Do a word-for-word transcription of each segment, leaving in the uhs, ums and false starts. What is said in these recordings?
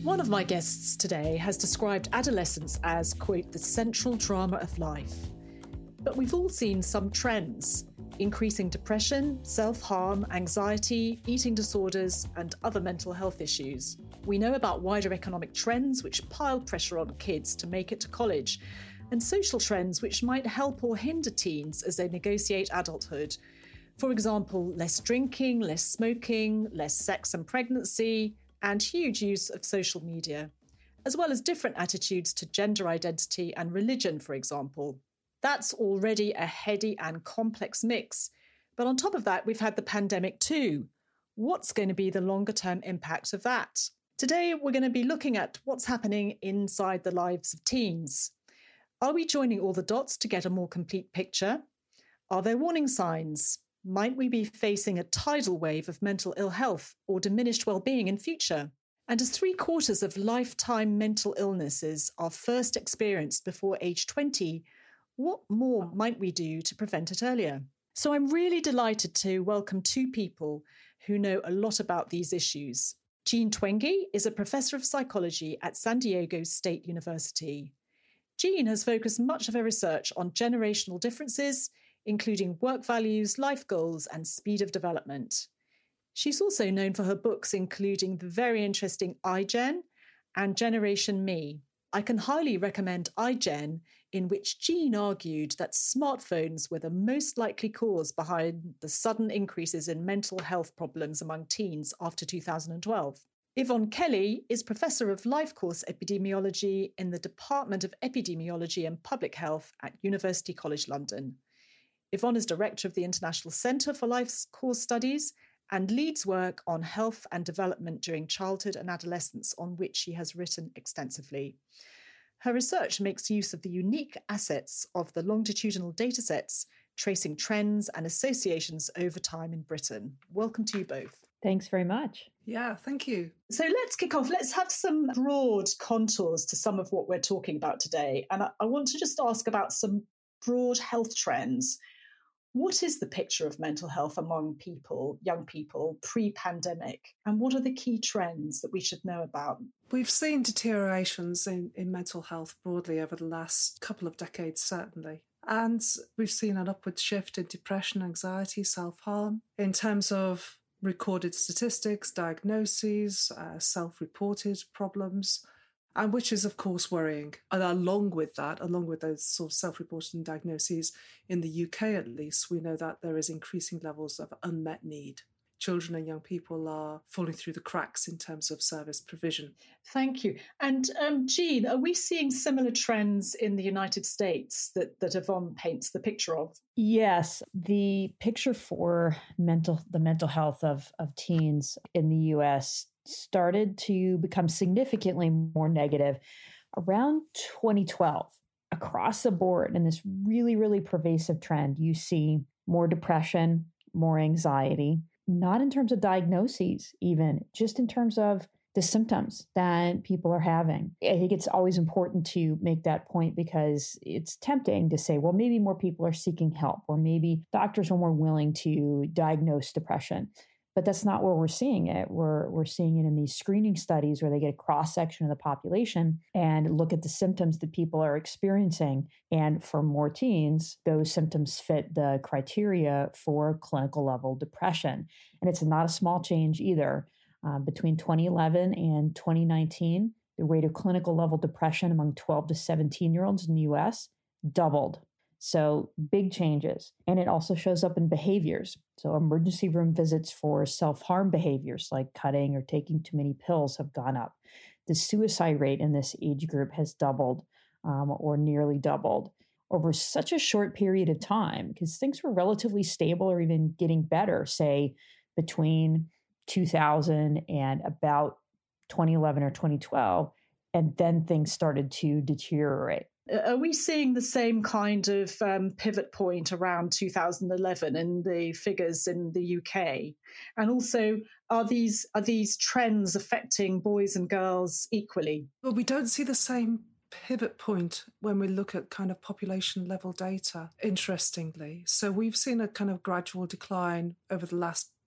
One of my guests today has described adolescence as, quote, the central drama of life. But we've all seen some trends: increasing depression, self-harm, anxiety, eating disorders, and other mental health issues. We know about wider economic trends which pile pressure on kids to make it to college, and social trends which might help or hinder teens as they negotiate adulthood. For example, less drinking, less smoking, less sex and pregnancy, and huge use of social media, as well as different attitudes to gender identity and religion, for example. That's already a heady and complex mix. But on top of that, we've had the pandemic too. What's going to be the longer-term impact of that? Today, we're going to be looking at what's happening inside the lives of teens. Are we joining all the dots to get a more complete picture? Are there warning signs? Might we be facing a tidal wave of mental ill health or diminished well-being in future? And as three quarters of lifetime mental illnesses are first experienced before age twenty, what more might we do to prevent it earlier? So I'm really delighted to welcome two people who know a lot about these issues. Jean Twenge is a professor of psychology at San Diego State University. Jean has focused much of her research on generational differences, including work values, life goals, and speed of development. She's also known for her books, including the very interesting iGen and Generation Me. I can highly recommend iGen, in which Jean argued that smartphones were the most likely cause behind the sudden increases in mental health problems among teens after two thousand twelve. Yvonne Kelly is Professor of Life Course Epidemiology in the Department of Epidemiology and Public Health at University College London. Yvonne is Director of the International Centre for Life Course Studies and leads work on health and development during childhood and adolescence, on which she has written extensively. Her research makes use of the unique assets of the longitudinal datasets, tracing trends and associations over time in Britain. Welcome to you both. Thanks very much. Yeah, thank you. So let's kick off. Let's have some broad contours to some of what we're talking about today. And I, I want to just ask about some broad health trends. What is the picture of mental health among people, young people, pre-pandemic? And what are the key trends that we should know about? We've seen deteriorations in, in mental health broadly over the last couple of decades, certainly. And we've seen an upward shift in depression, anxiety, self-harm. In terms of recorded statistics, diagnoses, uh, self-reported problems, and which is, of course, worrying. And along with that, along with those sort of self-reported diagnoses, in the U K at least, we know that there is increasing levels of unmet need. Children and young people are falling through the cracks in terms of service provision. Thank you. And um, Jean, are we seeing similar trends in the United States that, that Yvonne paints the picture of? Yes, the picture for mental the mental health of, of teens in the U S started to become significantly more negative around twenty twelve across the board. And this really, really pervasive trend, you see more depression, more anxiety, not in terms of diagnoses, even just in terms of the symptoms that people are having. I think it's always important to make that point because it's tempting to say, well, maybe more people are seeking help, or maybe doctors are more willing to diagnose depression. But that's not where we're seeing it. We're we're seeing it in these screening studies where they get a cross-section of the population and look at the symptoms that people are experiencing. And for more teens, those symptoms fit the criteria for clinical level depression. And it's not a small change either. Uh, between twenty eleven and twenty nineteen, the rate of clinical level depression among twelve to seventeen-year-olds in the U S doubled. So big changes. And it also shows up in behaviors. So emergency room visits for self-harm behaviors like cutting or taking too many pills have gone up. The suicide rate in this age group has doubled um, or nearly doubled over such a short period of time because things were relatively stable or even getting better, say, between two thousand and about twenty eleven or twenty twelve. And then things started to deteriorate. Are we seeing the same kind of um, pivot point around two thousand eleven in the figures in the U K? And also, are these are these trends affecting boys and girls equally? Well, we don't see the same pivot point when we look at kind of population level data, interestingly. So we've seen a kind of gradual decline over the last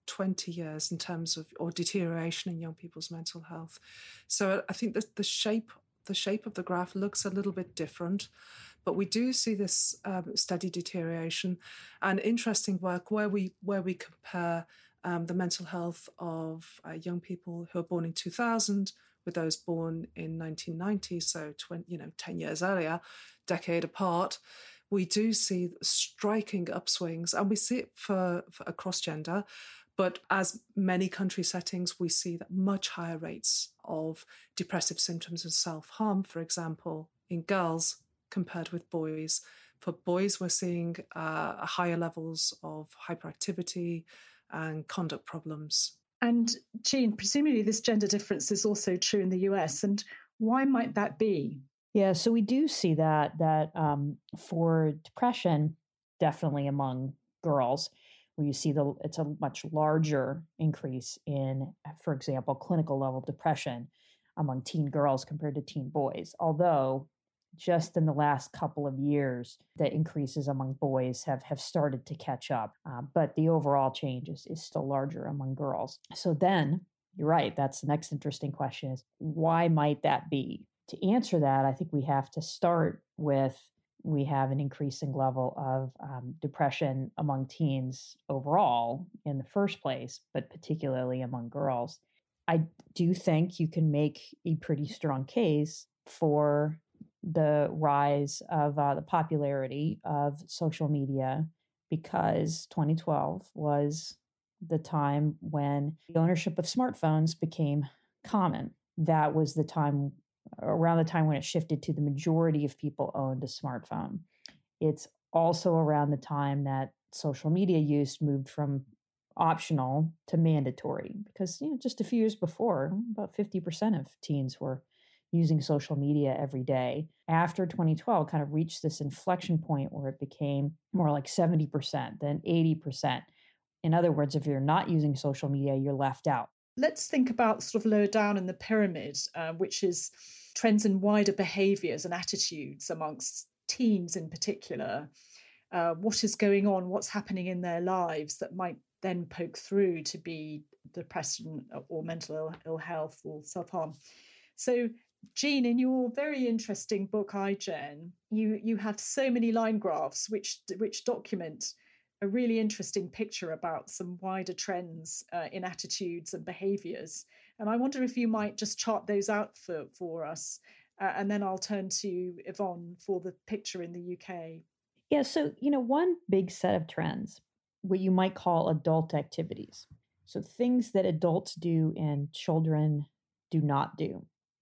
twenty years in terms of, or deterioration in young people's mental health. So I think that the shape, the shape of the graph looks a little bit different, but we do see this um, steady deterioration and interesting work where we where we compare um, the mental health of uh, young people who are born in two thousand with those born in nineteen ninety, so twenty, you know, ten years earlier, decade apart. We do see striking upswings, and we see it for, for across gender. But as many country settings, we see that much higher rates of depressive symptoms and self-harm, for example, in girls compared with boys. For boys, we're seeing uh, higher levels of hyperactivity and conduct problems. And Jean, presumably this gender difference is also true in the U S. And why might that be? Yeah, so we do see that, that um, for depression, definitely among girls, where you see the it's a much larger increase in, for example, clinical level depression among teen girls compared to teen boys. Although just in the last couple of years, the increases among boys have, have started to catch up. Uh, but the overall change is, is still larger among girls. So then, you're right, that's the next interesting question is, why might that be? To answer that, I think we have to start with we have an increasing level of um, depression among teens overall in the first place, but particularly among girls. I do think you can make a pretty strong case for the rise of uh, the popularity of social media, because twenty twelve was the time when the ownership of smartphones became common. That was the time around the time when it shifted to the majority of people owned a smartphone. It's also around the time that social media use moved from optional to mandatory, because you know just a few years before, about fifty percent of teens were using social media every day. After twenty twelve kind of reached this inflection point where it became more like seventy percent, then eighty percent. In other words, if you're not using social media, you're left out. Let's think about sort of lower down in the pyramid, uh, which is trends in wider behaviours and attitudes amongst teens in particular. Uh, what is going on? What's happening in their lives that might then poke through to be depression or mental Ill, Ill health or self-harm? So, Jean, in your very interesting book, iGen, you you have so many line graphs which which document a really interesting picture about some wider trends uh, in attitudes and behaviours. And I wonder if you might just chart those out for, for us. Uh, and then I'll turn to Yvonne for the picture in the U K. Yeah, so, you know, one big set of trends, what you might call adult activities. So things that adults do and children do not do.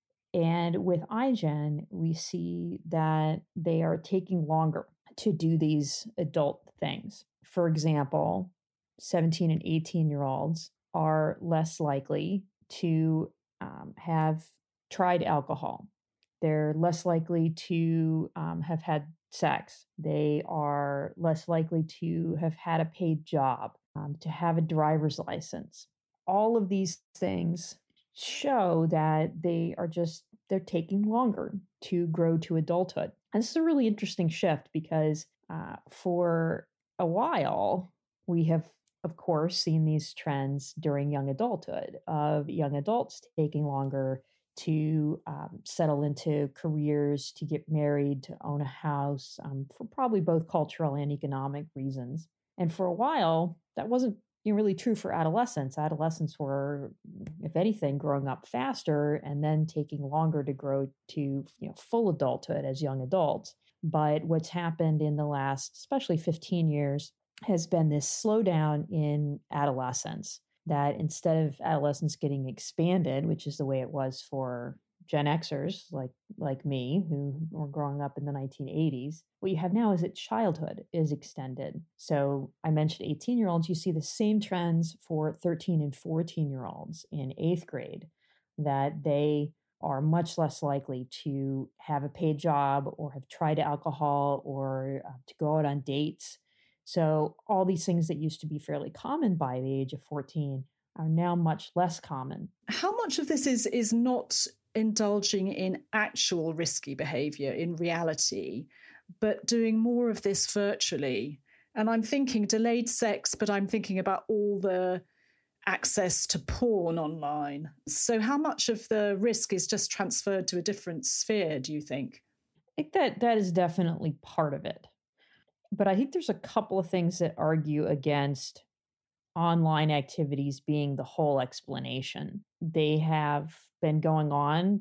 And with iGen, we see that they are taking longer to do these adult things. For example, seventeen and eighteen-year-olds are less likely to um, have tried alcohol. They're less likely to um, have had sex. They are less likely to have had a paid job, um, to have a driver's license. All of these things show that they are just, they're taking longer to grow to adulthood. And this is a really interesting shift because uh, for a while, we have, of course, seen these trends during young adulthood of young adults taking longer to um, settle into careers, to get married, to own a house, um, for probably both cultural and economic reasons. And for a while, that wasn't you know, really true for adolescents. Adolescents were, if anything, growing up faster and then taking longer to grow to you know, full adulthood as young adults. But what's happened in the last, especially fifteen years, has been this slowdown in adolescence, that instead of adolescence getting expanded, which is the way it was for Gen Xers like like me, who were growing up in the nineteen eighties, what you have now is that childhood is extended. So I mentioned eighteen-year-olds, you see the same trends for thirteen and fourteen-year-olds in eighth grade, that they are much less likely to have a paid job or have tried alcohol or uh, to go out on dates. So all these things that used to be fairly common by the age of fourteen are now much less common. How much of this is is not indulging in actual risky behaviour in reality, but doing more of this virtually? And I'm thinking delayed sex, but I'm thinking about all the access to porn online. So how much of the risk is just transferred to a different sphere, do you think? I think that that is definitely part of it. But I think there's a couple of things that argue against online activities being the whole explanation. They have been going on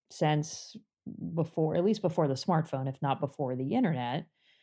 since before, at least before the smartphone, if not before the internet.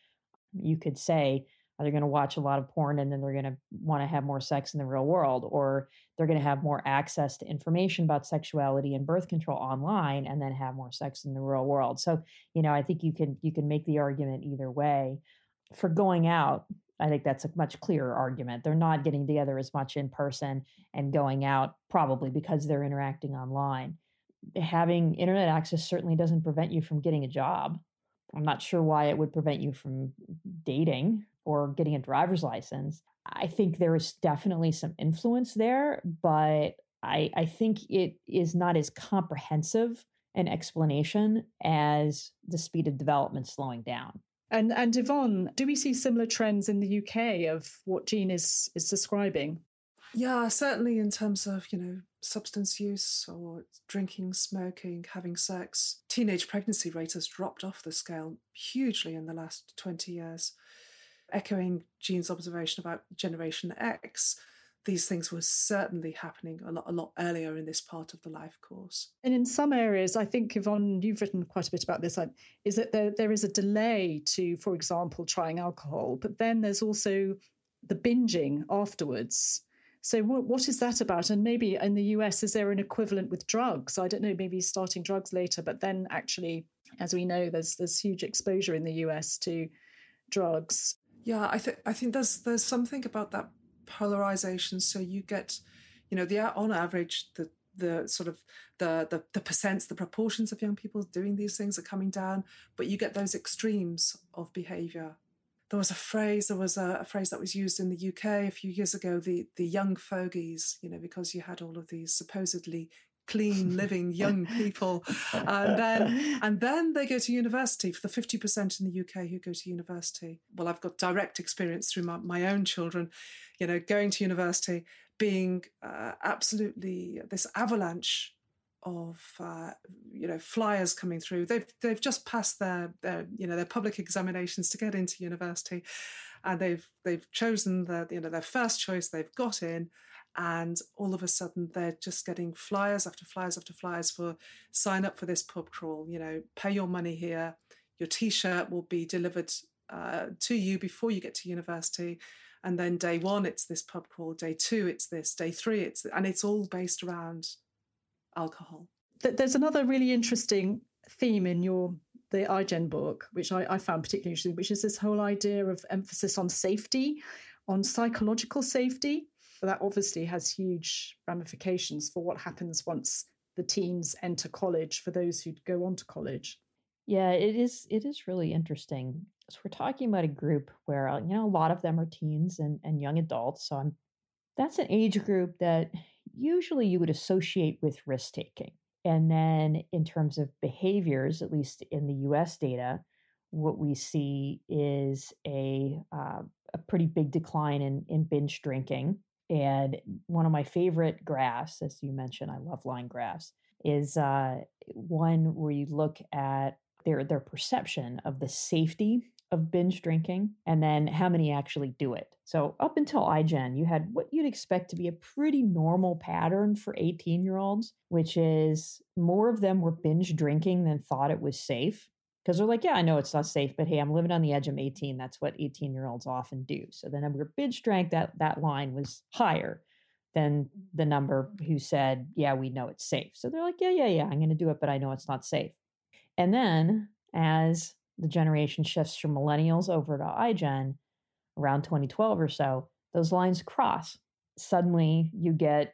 You could say, they're going to watch a lot of porn and then they're going to want to have more sex in the real world, or they're going to have more access to information about sexuality and birth control online and then have more sex in the real world. So, you know, I think you can you can make the argument either way. For going out, I think that's a much clearer argument. They're not getting together as much in person and going out probably because they're interacting online. Having internet access certainly doesn't prevent you from getting a job. I'm not sure why it would prevent you from dating or getting a driver's license. I think there is definitely some influence there, but I, I think it is not as comprehensive an explanation as the speed of development slowing down. And and Yvonne, do we see similar trends in the U K of what Jean is is describing? Yeah, certainly in terms of, you know, substance use or drinking, smoking, having sex. Teenage pregnancy rate has dropped off the scale hugely in the last twenty years. Echoing Jean's observation about Generation X, these things were certainly happening a lot, a lot earlier in this part of the life course. And in some areas, I think, Yvonne, you've written quite a bit about this, is that there, there is a delay to, for example, trying alcohol, but then there's also the binging afterwards. So what, what is that about? And maybe in the U S, is there an equivalent with drugs? I don't know, maybe starting drugs later, but then actually, as we know, there's there's huge exposure in the U S to drugs. Yeah, I think I think there's there's something about that polarization. So you get, you know, the on average, the the sort of the the the percents, the proportions of young people doing these things are coming down, but you get those extremes of behaviour. There was a phrase, there was a, a phrase that was used in the U K a few years ago, the the young fogies, you know, because you had all of these supposedly clean living young people, and then and then they go to university. For the fifty percent in the U K who go to university, well, I've got direct experience through my, my own children, you know, going to university, being uh, absolutely this avalanche of uh, you know, flyers coming through. They've they've just passed their, their you know their public examinations to get into university, and they've they've chosen the you know their first choice. They've got in. And all of a sudden, they're just getting flyers after flyers after flyers for sign up for this pub crawl, you know, pay your money here. Your T-shirt will be delivered uh, to you before you get to university. And then day one, it's this pub crawl. Day two, it's this. Day three, it's th- and it's all based around alcohol. There's another really interesting theme in your the iGen book, which I, I found particularly interesting, which is this whole idea of emphasis on safety, on psychological safety. That obviously has huge ramifications for what happens once the teens enter college, for those who go on to college. Yeah, it is it is really interesting. So we're talking about a group where, you know, a lot of them are teens and, and young adults. So I'm, that's an age group that usually you would associate with risk-taking. And then in terms of behaviors, at least in the U S data, what we see is a, uh, a pretty big decline in, in binge drinking. And one of my favorite graphs, as you mentioned, I love line graphs, is uh, one where you look at their their perception of the safety of binge drinking and then how many actually do it. So up until iGen, you had what you'd expect to be a pretty normal pattern for eighteen-year-olds, which is more of them were binge drinking than thought it was safe. Because they're like, yeah, I know it's not safe, but hey, I'm living on the edge. I'm eighteen. That's what eighteen-year-olds often do. So the number of binge drank, that, that line was higher than the number who said, yeah, we know it's safe. So they're like, yeah, yeah, yeah, I'm going to do it, but I know it's not safe. And then as the generation shifts from millennials over to iGen, around twenty twelve or so, those lines cross. Suddenly you get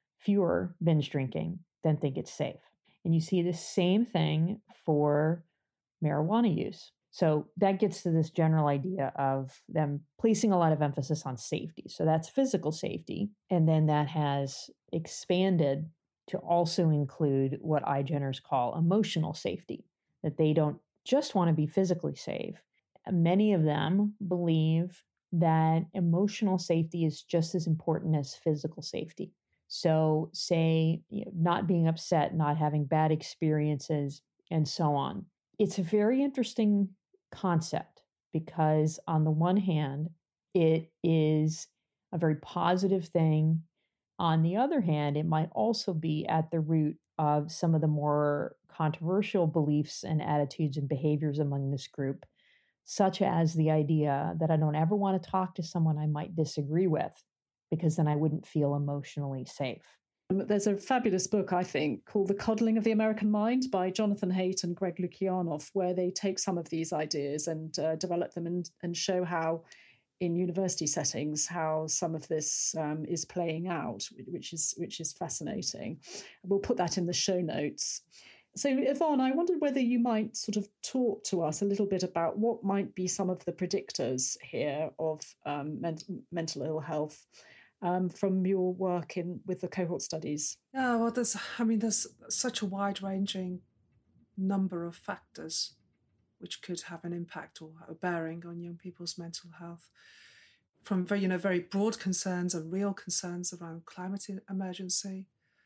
fewer binge drinking than think it's safe. And you see the same thing for marijuana use. So that gets to this general idea of them placing a lot of emphasis on safety. So that's physical safety. And then that has expanded to also include what iGeners call emotional safety, that they don't just want to be physically safe. Many of them believe that emotional safety is just as important as physical safety. So, say, you know, not being upset, not having bad experiences, and so on. It's a very interesting concept because, on the one hand, it is a very positive thing. On the other hand, it might also be at the root of some of the more controversial beliefs and attitudes and behaviors among this group, such as the idea that I don't ever want to talk to someone I might disagree with because then I wouldn't feel emotionally safe. There's a fabulous book, I think, called The Coddling of the American Mind by Jonathan Haidt and Greg Lukianoff, where they take some of these ideas and uh, develop them and, and show how, in university settings, how some of this um, is playing out, which is which is fascinating. We'll put that in the show notes. So, Yvonne, I wondered whether you might sort of talk to us a little bit about what might be some of the predictors here of um, men- mental ill health um, from your work in with the cohort studies. Yeah, well, there's, I mean, there's such a wide-ranging number of factors which could have an impact or a bearing on young people's mental health. From very, you know, very broad concerns and real concerns around climate emergency,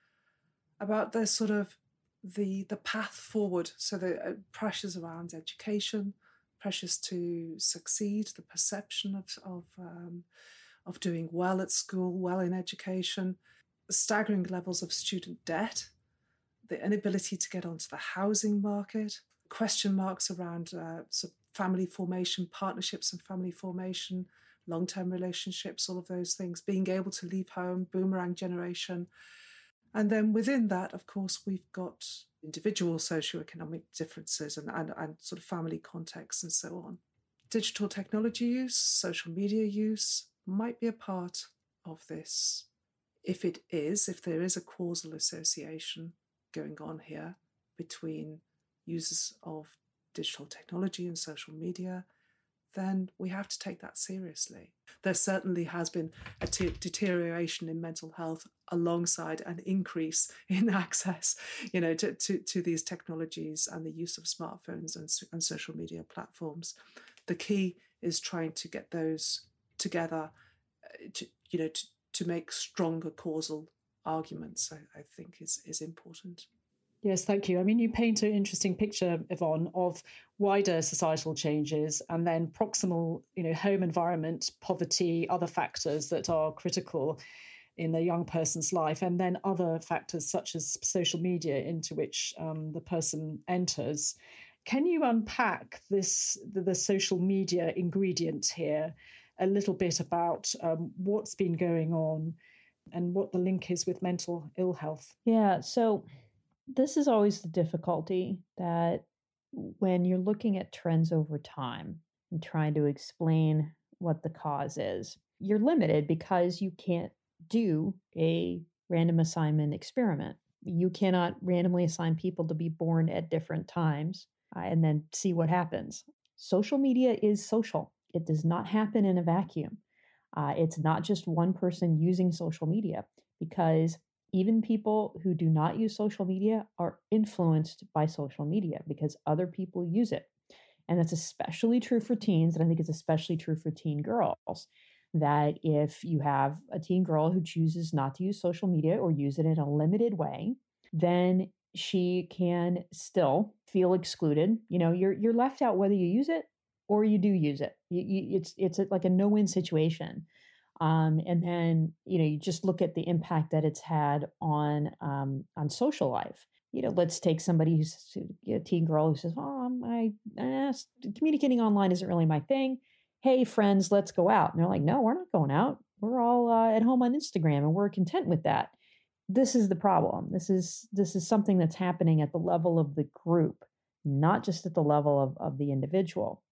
about the sort of the the path forward, so the uh, pressures around education, pressures to succeed, the perception of of um, of doing well at school, well in education, staggering levels of student debt, the inability to get onto the housing market, question marks around uh, sort of family formation, partnerships and family formation, long-term relationships, all of those things, being able to leave home, boomerang generation. And then within that, of course, we've got individual socioeconomic differences and, and, and sort of family contexts and so on. Digital technology use, social media use might be a part of this. If it is, if there is a causal association going on here between users of digital technology and social media, then we have to take that seriously. There certainly has been a t- deterioration in mental health alongside an increase in access, you know, to, to, to these technologies and the use of smartphones and, and social media platforms. The key is trying to get those together, to, you know, to, to make stronger causal arguments, I, I think is, is important. Yes, thank you. I mean, you paint an interesting picture, Yvonne, of wider societal changes and then proximal, you know, home environment, poverty, other factors that are critical in the young person's life, and then other factors such as social media into which um, the person enters. Can you unpack this, the, the social media ingredient here a little bit about um, what's been going on and what the link is with mental ill health? Yeah, so this is always the difficulty, that when you're looking at trends over time and trying to explain what the cause is, you're limited because you can't do a random assignment experiment. You cannot randomly assign people to be born at different times uh, and then see what happens. Social media is social. It does not happen in a vacuum. Uh, it's not just one person using social media, because even people who do not use social media are influenced by social media because other people use it. And that's especially true for teens, and I think it's especially true for teen girls, that if you have a teen girl who chooses not to use social media or use it in a limited way, then she can still feel excluded. You know, you're you're left out whether you use it or you do use it. You, you, it's it's like a no-win situation. Um, and then, you know, you just look at the impact that it's had on um, on social life. You know, let's take somebody who's a teen girl who says, "Oh, my eh, communicating online isn't really my thing. Hey, friends, let's go out." And they're like, "No, we're not going out. We're all uh, at home on Instagram, and we're content with that." This is the problem. This is this is something that's happening at the level of the group, not just at the level of, of the individual.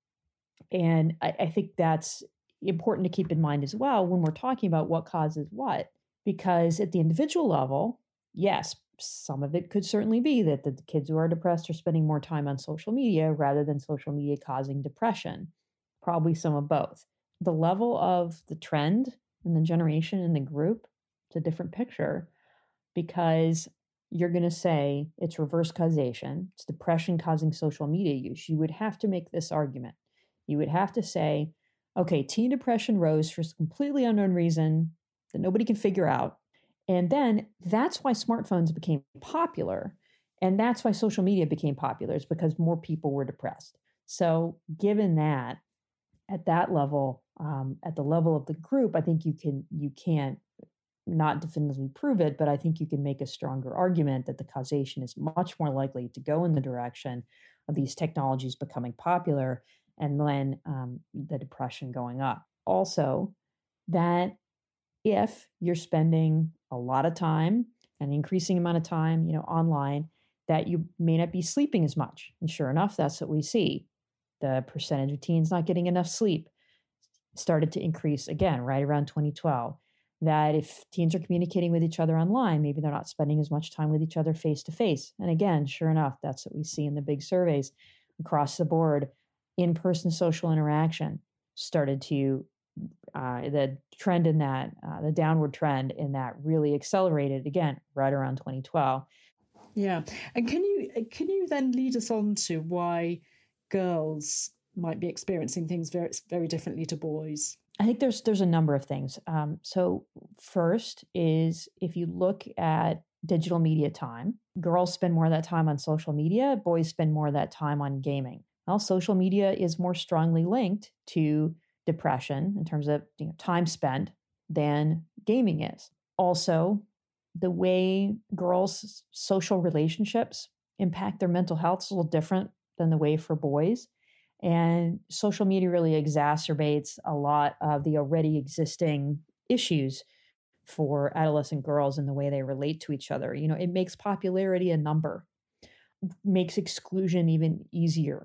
And I, I think that's important to keep in mind as well when we're talking about what causes what, because at the individual level, yes, some of it could certainly be that the kids who are depressed are spending more time on social media rather than social media causing depression, probably some of both. The level of the trend and the generation and the group, it's a different picture, because you're going to say it's reverse causation, it's depression causing social media use. You would have to make this argument. You would have to say, Okay, teen depression rose for some completely unknown reason that nobody can figure out. And then that's why smartphones became popular. And that's why social media became popular, is because more people were depressed. So given that, at that level, um, at the level of the group, I think you can you can't not definitively prove it, but I think you can make a stronger argument that the causation is much more likely to go in the direction of these technologies becoming popular and then um, the depression going up. Also, that if you're spending a lot of time, an increasing amount of time, you know, online, that you may not be sleeping as much. And sure enough, that's what we see. The percentage of teens not getting enough sleep started to increase again right around twenty twelve. That if teens are communicating with each other online, maybe they're not spending as much time with each other face to face. And again, sure enough, that's what we see in the big surveys across the board. In-person social interaction started to, uh, the trend in that, uh, the downward trend in that really accelerated again right around twenty twelve. Yeah. And can you can you then lead us on to why girls might be experiencing things very, very differently to boys? I think there's there's a number of things. Um, so first is if you look at digital media time, girls spend more of that time on social media, boys spend more of that time on gaming. Well, social media is more strongly linked to depression in terms of, you know, time spent than gaming is. Also, the way girls' social relationships impact their mental health is a little different than the way for boys. And social media really exacerbates a lot of the already existing issues for adolescent girls in the way they relate to each other. You know, it makes popularity a number, makes exclusion even easier.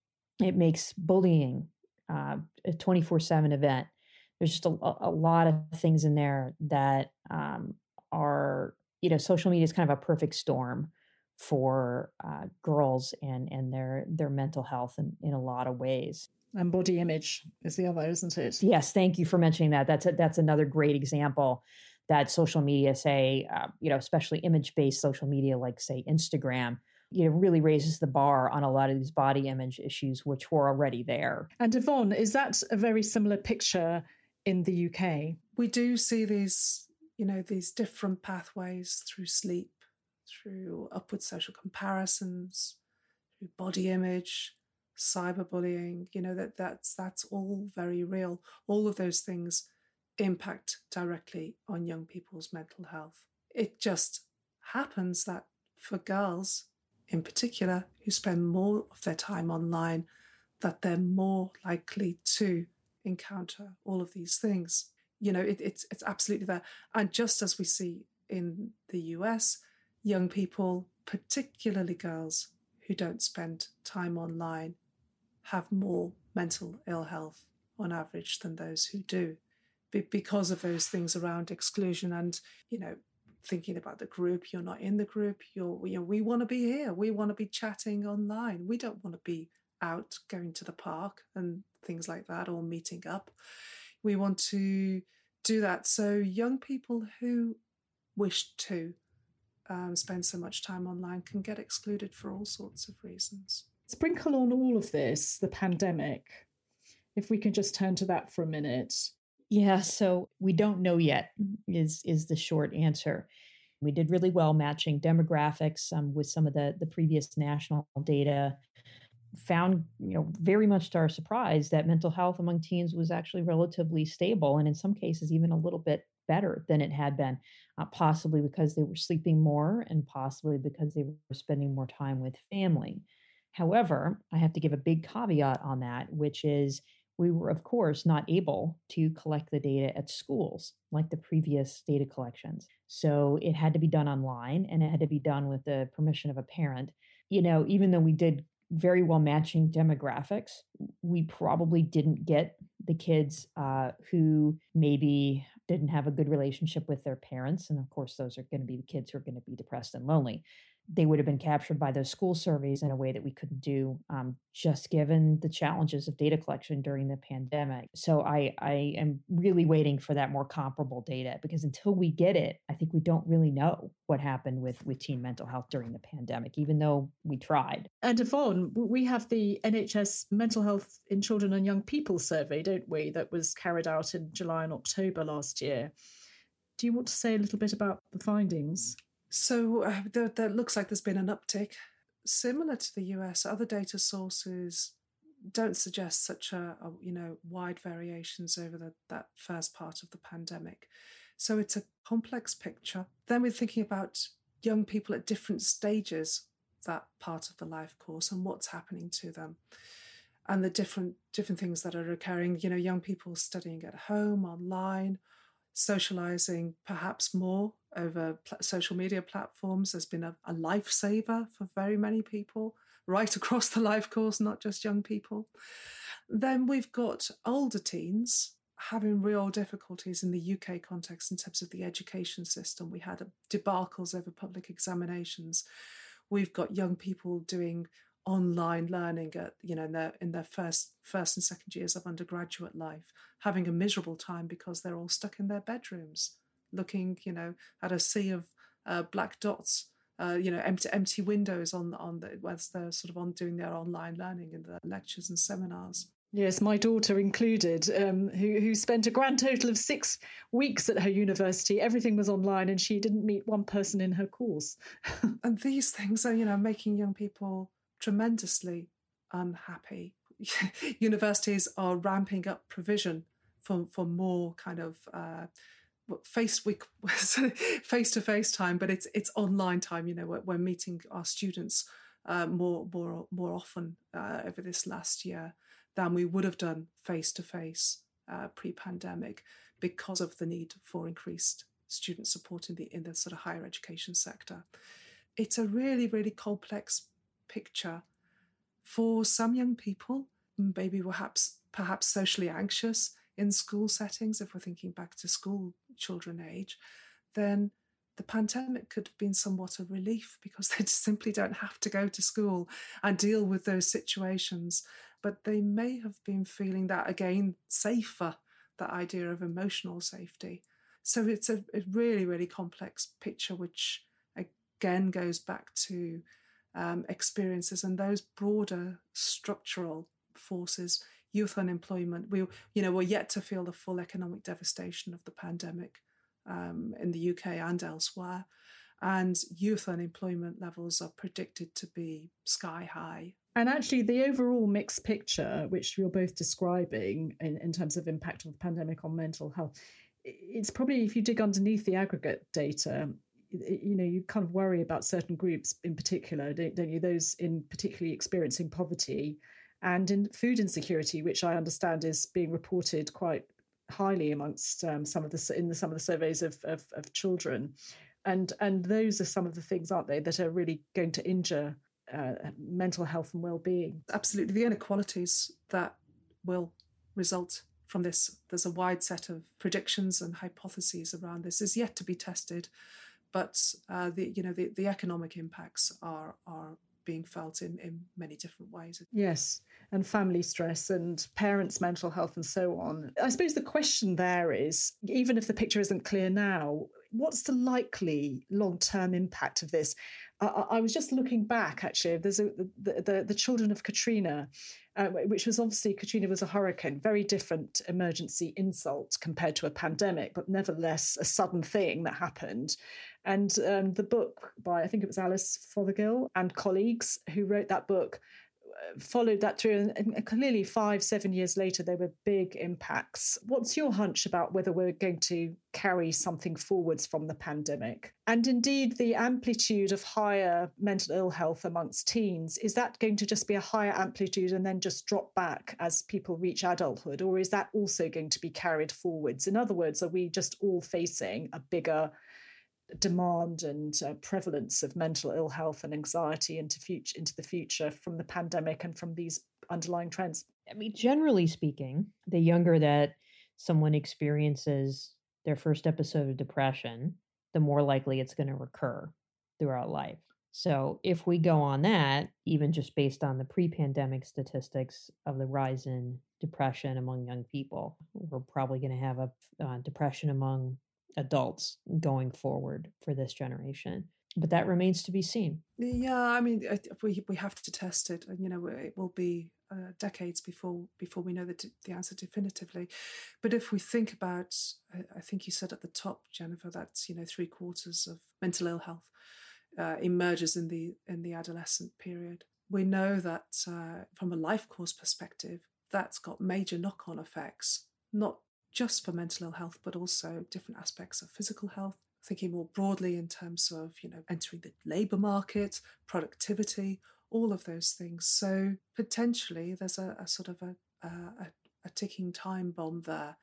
It makes bullying uh, a twenty-four seven event. There's just a, a lot of things in there that um, are, you know, social media is kind of a perfect storm for uh, girls and and their their mental health in, in a lot of ways. And body image is the other, isn't it? Yes, thank you for mentioning that. That's a, that's another great example that social media, say, uh, you know, especially image-based social media like, say, Instagram, you know, really raises the bar on a lot of these body image issues, which were already there. And Yvonne, is that a very similar picture in the U K? We do see these, you know, these different pathways through sleep, through upward social comparisons, through body image, cyberbullying. You know, that that's that's all very real. All of those things impact directly on young people's mental health. It just happens that for girls in particular who spend more of their time online, that they're more likely to encounter all of these things. You know, it, it's it's absolutely there. And just as we see in the U S, young people, particularly girls who don't spend time online, have more mental ill health on average than those who do, Be- because of those things around exclusion and, you know, thinking about the group. You're not in the group. You're, you know, we want to be here. We want to be chatting online. We don't want to be out going to the park and things like that, or meeting up. We want to do that. So young people who wish to um, spend so much time online can get excluded for all sorts of reasons. Sprinkle on all of this the pandemic. If we can just turn to that for a minute. Yeah, so we don't know yet is is the short answer. We did really well matching demographics um, with some of the, the previous national data. Found, you know, very much to our surprise that mental health among teens was actually relatively stable, and in some cases even a little bit better than it had been, uh, possibly because they were sleeping more and possibly because they were spending more time with family. However, I have to give a big caveat on that, which is we were, of course, not able to collect the data at schools like the previous data collections. So it had to be done online, and it had to be done with the permission of a parent. You know, even though we did very well matching demographics, we probably didn't get the kids uh, who maybe didn't have a good relationship with their parents. And of course, those are going to be the kids who are going to be depressed and lonely. they would have been captured by those school surveys in a way that we couldn't do, um, just given the challenges of data collection during the pandemic. So I, I am really waiting for that more comparable data, because until we get it, I think we don't really know what happened with, with teen mental health during the pandemic, even though we tried. And Yvonne, we have the N H S Mental Health in Children and Young People survey, don't we, that was carried out in July and October last year. Do you want to say a little bit about the findings? So uh, there, there looks like there's been an uptick. Similar to the U S, other data sources don't suggest such a, a you know wide variations over the, that first part of the pandemic. So it's a complex picture. Then we're thinking about young people at different stages of that part of the life course and what's happening to them, and the different different things that are occurring. You know, young people studying at home, online, socializing perhaps more over pl- social media platforms has been a, a lifesaver for very many people right across the life course, not just young people. Then we've got older teens having real difficulties in the U K context in terms of the education system. We had debacles over public examinations. We've got young people doing online learning at, you know, in their in their first first and second years of undergraduate life, having a miserable time because they're all stuck in their bedrooms, looking, you know, at a sea of uh, black dots, uh, you know, empty empty windows on on the as they're sort of on doing their online learning in the lectures and seminars. Yes, my daughter included, um, who who spent a grand total of six weeks at her university. Everything was online, and she didn't meet one person in her course. And these things are, you know, making young people tremendously unhappy. Universities are ramping up provision for for more kind of uh, face week face to face time, but it's it's online time. You know, we're, we're meeting our students uh, more more more often uh, over this last year than we would have done face to face pre-pandemic, because of the need for increased student support in the in the sort of higher education sector. It's a really really complex picture for some young people, maybe perhaps perhaps socially anxious in school settings. If we're thinking back to school children age, then the pandemic could have been somewhat a relief, because they just simply don't have to go to school and deal with those situations. But they may have been feeling that, again, safer, that idea of emotional safety. So it's a, a really, really complex picture, which again goes back to um, experiences and those broader structural forces. Youth unemployment. We, you know, we're yet to feel the full economic devastation of the pandemic um, in the U K and elsewhere. And youth unemployment levels are predicted to be sky high. And actually, the overall mixed picture, which you're both describing in, in terms of impact of the pandemic on mental health, it's probably, if you dig underneath the aggregate data, you know, you kind of worry about certain groups in particular, don't, don't you? Those in particularly experiencing poverty and in food insecurity, which I understand is being reported quite highly amongst um, some of the in the, some of the surveys of, of, of children. And and those are some of the things, aren't they, that are really going to injure uh, mental health and well-being. Absolutely. The inequalities that will result from this, there's a wide set of predictions and hypotheses around this, is yet to be tested. But uh, the you know the, the economic impacts are are being felt in, in many different ways. Yes, and family stress and parents' mental health and so on. I suppose the question there is, even if the picture isn't clear now, what's the likely long-term impact of this? Uh, I was just looking back, actually. There's a, the, the, the children of Katrina, uh, which was obviously, Katrina was a hurricane, very different emergency insult compared to a pandemic, but nevertheless a sudden thing that happened. And um, the book by, I think it was Alice Fothergill and colleagues who wrote that book, followed that through, and clearly five, seven years later, there were big impacts. What's your hunch about whether we're going to carry something forwards from the pandemic? And indeed, the amplitude of higher mental ill health amongst teens, is that going to just be a higher amplitude and then just drop back as people reach adulthood? Or is that also going to be carried forwards? In other words, are we just all facing a bigger demand and uh, prevalence of mental ill health and anxiety into future into the future from the pandemic and from these underlying trends? I mean, generally speaking, the younger that someone experiences their first episode of depression, the more likely it's going to recur throughout life. So if we go on that, even just based on the pre-pandemic statistics of the rise in depression among young people, we're probably going to have a uh, depression among adults going forward for this generation. But that remains to be seen. Yeah, I mean, we we have to test it, and you know, it will be uh, decades before before we know the the answer definitively. But if we think about, I think you said at the top, Jennifer, that you know three quarters of mental ill health uh, emerges in the in the adolescent period. We know that uh, from a life course perspective, that's got major knock-on effects, not just for mental ill health, but also different aspects of physical health. Thinking more broadly in terms of, you know, entering the labour market, productivity, all of those things. So potentially there's a, a sort of a, a, a ticking time bomb there,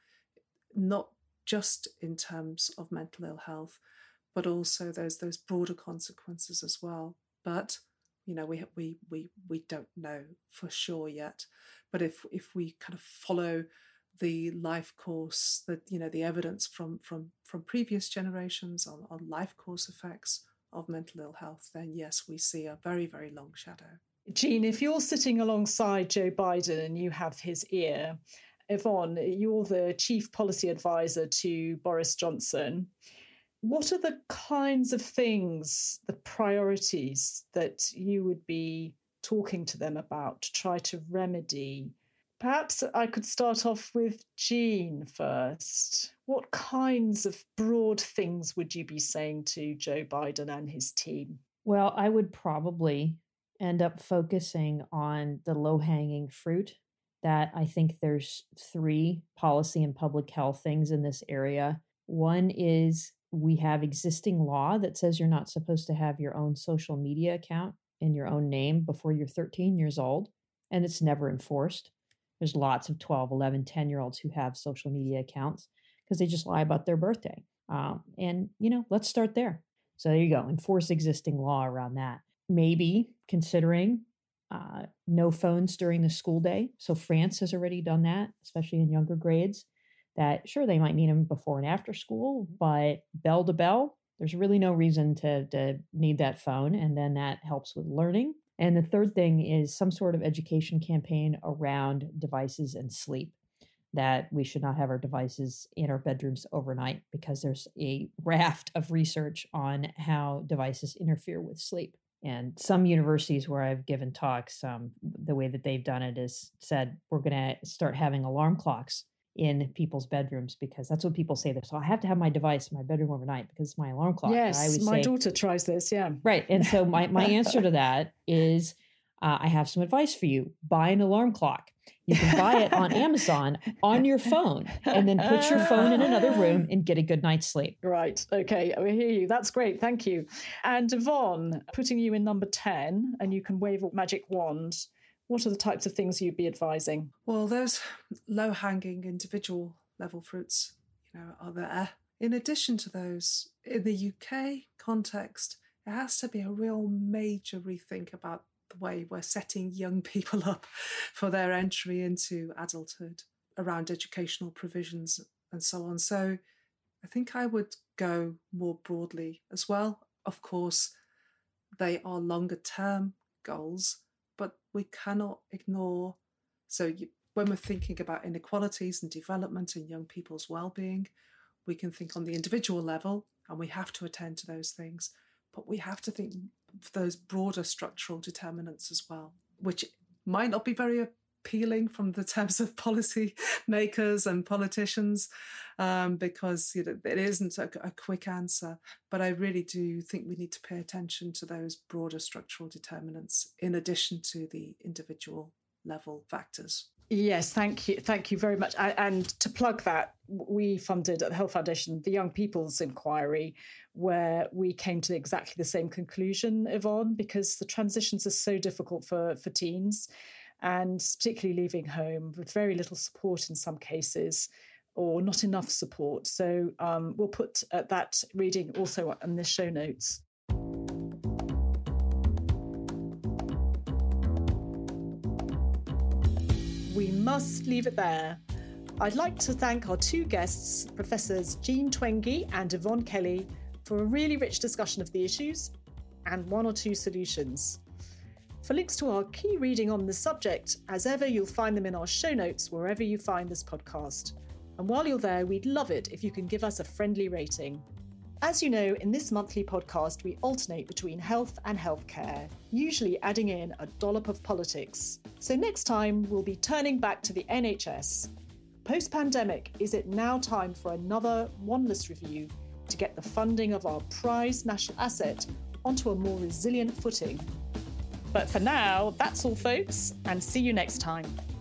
not just in terms of mental ill health, but also there's those broader consequences as well. But, you know, we we we we don't know for sure yet. But if if we kind of follow the life course, that you know the evidence from from from previous generations on, on life course effects of mental ill health, then yes, we see a very, very long shadow. Jean, if you're sitting alongside Joe Biden and you have his ear, Yvonne, you're the chief policy advisor to Boris Johnson. What are the kinds of things, the priorities that you would be talking to them about to try to remedy? Perhaps I could start off with Jean first. What kinds of broad things would you be saying to Joe Biden and his team? Well, I would probably end up focusing on the low-hanging fruit. That I think there's three policy and public health things in this area. One is we have existing law that says you're not supposed to have your own social media account in your own name before you're thirteen years old, and it's never enforced. There's lots of twelve, eleven, ten-year-olds who have social media accounts because they just lie about their birthday. Um, and, you know, let's start there. So there you go. Enforce existing law around that. Maybe considering uh, no phones during the school day. So France has already done that, especially in younger grades, that sure, they might need them before and after school, but bell to bell, there's really no reason to, to need that phone. And then that helps with learning. And the third thing is some sort of education campaign around devices and sleep, that we should not have our devices in our bedrooms overnight because there's a raft of research on how devices interfere with sleep. And some universities where I've given talks, um, the way that they've done it is said, we're going to start having alarm clocks in people's bedrooms because that's what people say. This, so I have to have my device in my bedroom overnight because it's my alarm clock. Yes, I always my say, daughter tries this, yeah. Right. And so my, my answer to that is uh, I have some advice for you. Buy an alarm clock. You can buy it on Amazon on your phone and then put your phone in another room and get a good night's sleep. Right. Okay. I hear you. That's great. Thank you. And Yvonne, putting you in number ten, and you can wave a magic wand. What are the types of things you'd be advising? Well, those low-hanging individual level fruits, you know, are there. In addition to those, in the U K context, it has to be a real major rethink about the way we're setting young people up for their entry into adulthood around educational provisions and so on. So I think I would go more broadly as well. Of course, they are longer term goals, but we cannot ignore. So you, when we're thinking about inequalities and development and young people's well-being, we can think on the individual level, and we have to attend to those things, but we have to think of those broader structural determinants as well, which might not be very appealing from the terms of policy makers and politicians, um, because you know, it isn't a, a quick answer. But I really do think we need to pay attention to those broader structural determinants in addition to the individual level factors. Yes, thank you. Thank you very much. And to plug that, we funded at the Health Foundation the Young People's Inquiry, where we came to exactly the same conclusion, Yvonne, because the transitions are so difficult for, for teens, and particularly leaving home with very little support in some cases, or not enough support. So um, we'll put uh, that reading also in the show notes. We must leave it there. I'd like to thank our two guests, Professors Jean Twenge and Yvonne Kelly, for a really rich discussion of the issues. and one or two solutions. For links to our key reading on the subject, as ever, you'll find them in our show notes wherever you find this podcast. And while you're there, we'd love it if you can give us a friendly rating. As you know, in this monthly podcast, we alternate between health and healthcare, usually adding in a dollop of politics. So next time, we'll be turning back to the N H S. Post-pandemic, is it now time for another Wanless review to get the funding of our prized national asset onto a more resilient footing? But for now, that's all, folks, and see you next time.